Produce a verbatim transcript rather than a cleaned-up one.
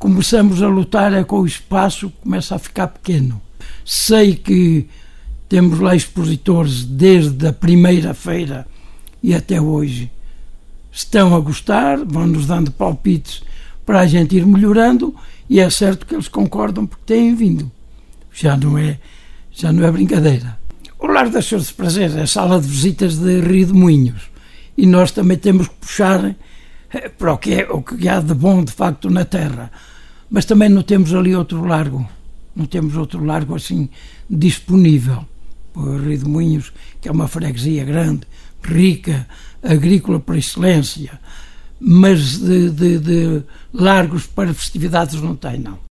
começamos a lutar é com o espaço que começa a ficar pequeno. Sei que temos lá expositores desde a primeira feira e até hoje. Estão a gostar, vão-nos dando palpites para a gente ir melhorando, e é certo que eles concordam porque têm vindo. Já não é, já não é brincadeira. O Lar das Flores de Prazer é a sala de visitas de Rio de Moinhos, e nós também temos que puxar para o que, é, o que há de bom de facto na terra. Mas também não temos ali outro largo, não temos outro largo assim disponível. O Rio de Moinhos, que é uma freguesia grande, rica, agrícola por excelência, mas de, de, de largos para festividades não tem, não.